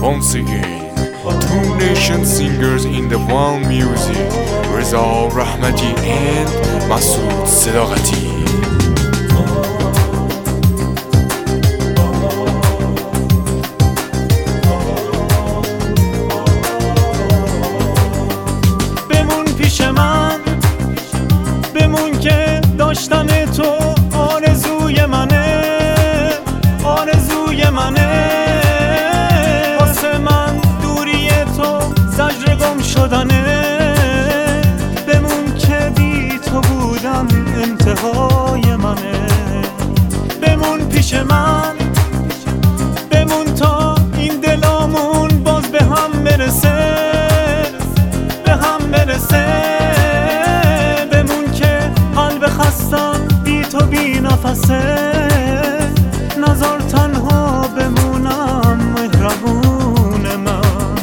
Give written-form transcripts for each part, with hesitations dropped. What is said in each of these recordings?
Once again, two nation singers in the one music, Reza Rahmati and Masoud Sadaqati. بمون که داشتن تو آرزوی منه، آرزوی منه. واسه من دوری تو زجر گم شدنه. بمون که بی تو بودم انتهای منه. بمون پیش من، بمون تا این دلامون باز به هم برسه، به هم برسه. بی تو بی نفسه، نظر تنها بمونم مهربون من.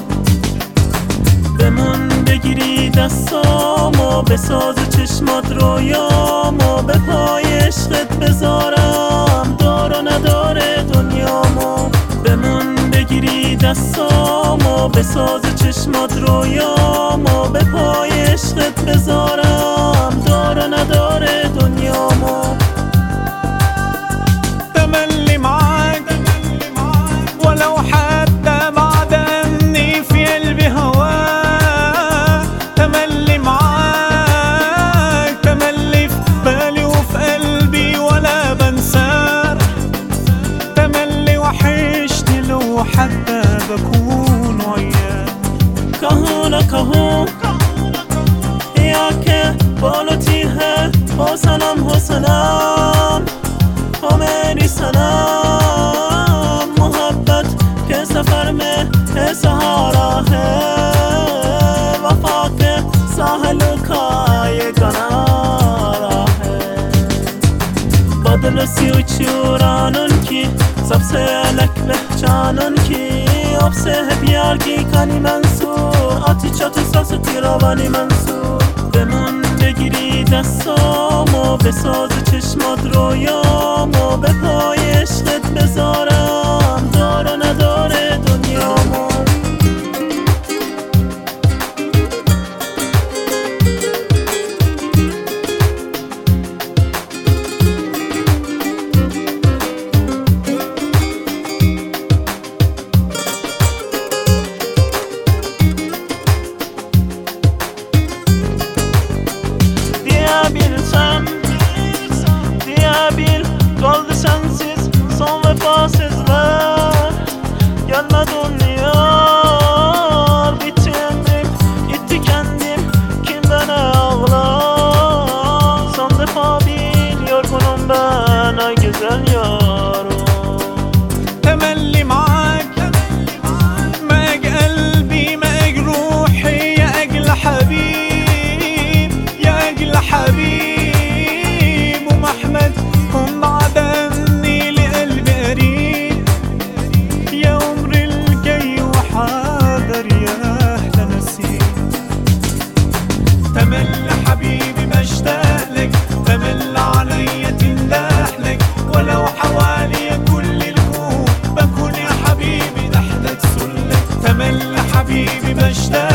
بمون بگیری دستامو، بساز چشمات رویامو، به پای عشقت بذارم دار و نداره دنیامو. بمون بگیری دستامو، بساز چشمات رویامو، به پای عشقت بذارم دار و نداره دنیامو. تملي معاك ولو حتى بعد أني في قلبي هواك. تملي معاك، تملي في بالي وفي قلبي ولا بنساك. تملي وحشتني لو حتى بكون وياك. کهونه کهون یا که بالوتی ہے او سلام حسنم او میری سلام. محبت کے سفر میں ہے سہارا ہے، وفا کے ساحل کا یہ کنارہ ہے. بدل سی uçuran ki सबसे अलग पहचान की अब से है प्यार की कहानी मंसूर. आती çatı sası tiravani منصور. بمون بگیری دستامو، بساز چشمات رویامو، به پای عشقت بذارم دار و نداره دنیامو. Diyebil kaldı sensiz son vefasızlar. Gelmedi yar, bitti ömrüm, gitti kendim, kim bana ağlar. Son defa bil yorgunum ben ay güzel yarım. Temelli معاك معاك قلبي معاك روحي يا أجل حبيب، يا أجل حبيب. ومحمد كن بعد أني لقلبي قريب، يا عمر الجاي وحاضر يا أحلى نسيم. تمل حبيبي بشتاق لك، تمل عليا تندح لك، ولو حوالي كل الكون بكون يا حبيبي تحتك سلك. تمل حبيبي بشتاق